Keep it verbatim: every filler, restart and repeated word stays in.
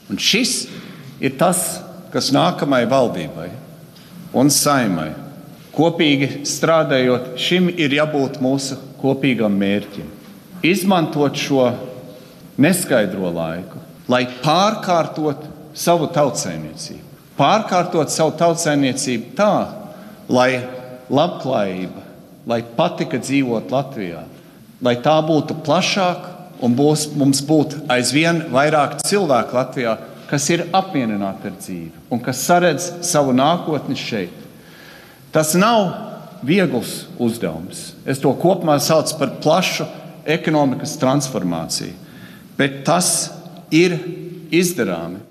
Un šis ir tas, kas nākamai valdībai un saimai kopīgi strādājot, šim ir jābūt mūsu kopīgam mērķim. Izmantot šo neskaidro laiku, lai pārkārtot savu tautsaimniecību. Pārkārtot savu tautsaimniecību tā, lai labklājība, lai patika dzīvot Latvijā, lai tā būtu plašāka un būs, mums būtu aizvien vairāk cilvēku Latvijā, kas ir apmierināti ar dzīvi un kas saredz savu nākotni šeit. Tas nav viegls uzdevums. Es to kopumā saucu par plašu ekonomikas transformāciju, bet tas ir izdarāmi.